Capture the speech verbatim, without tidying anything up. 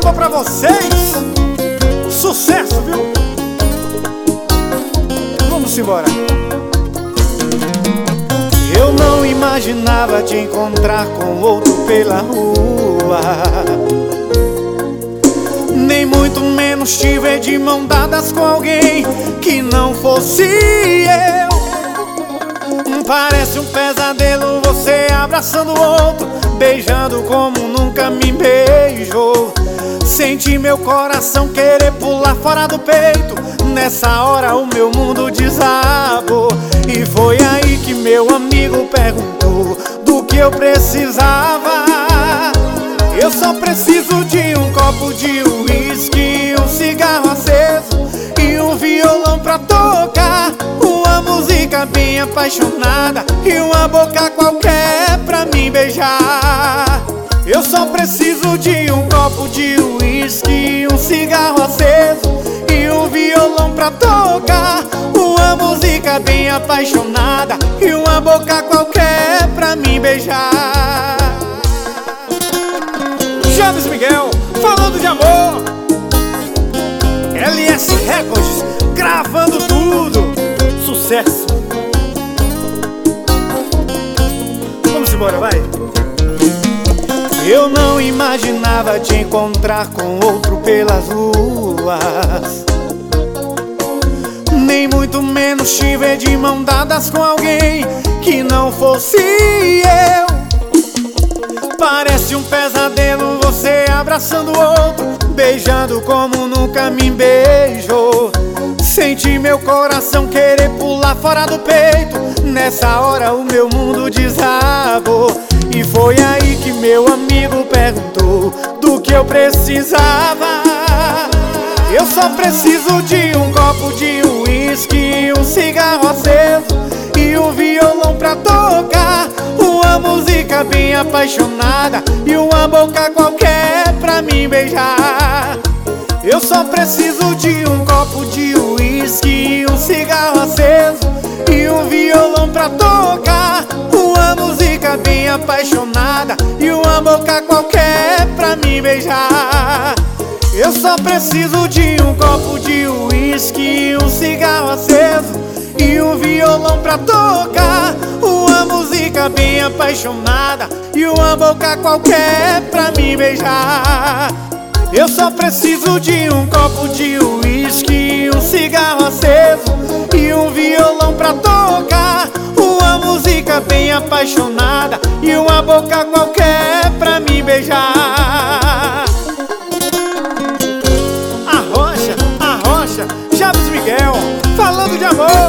amor pra vocês. Sucesso, viu? Vamos embora. Eu não imaginava te encontrar com outro pela rua, nem muito menos te ver de mão dadas com alguém que não fosse eu. Parece um pesadelo você abraçando o outro, beijando como nunca me beijou. Senti meu coração querer pular fora do peito. Nessa hora o meu mundo desabou. E foi aí que meu amigo perguntou do que eu precisava. Eu só preciso de um copo de uísque, um cigarro aceso e um violão pra tocar, uma música bem apaixonada e uma boca qualquer pra me beijar. Eu só preciso de um copo de uísque, um cigarro aceso e um violão pra tocar, uma música bem apaixonada e uma boca qualquer pra me beijar. Chaves Miguel, falando de amor. L S Records, gravando tudo. Sucesso. Vamos embora, vai. Eu não imaginava te encontrar com outro pelas ruas, nem muito menos te ver de mão dadas com alguém que não fosse eu. Parece um pesadelo você abraçando o outro, beijando como nunca me beijou. Senti meu coração querer pular fora do peito. Nessa hora o meu mundo desabou. E foi aí que meu amigo perguntou do que eu precisava. Eu só preciso de um copo de uísque, um cigarro aceso e um violão pra tocar, uma música bem apaixonada e uma boca qualquer pra me beijar. Eu só preciso de um copo de uísque, um cigarro aceso e um violão pra tocar, uma música bem apaixonada e uma boca qualquer pra me beijar. Eu só preciso de um copo de uísque, um cigarro aceso e um violão pra tocar, uma música bem apaixonada e uma boca qualquer pra me beijar. Eu só preciso de um copo de uísque, um cigarro aceso e um violão pra tocar, uma música bem apaixonada e uma boca qualquer pra me beijar. Arrocha, arrocha, Chaves Miguel, falando de amor.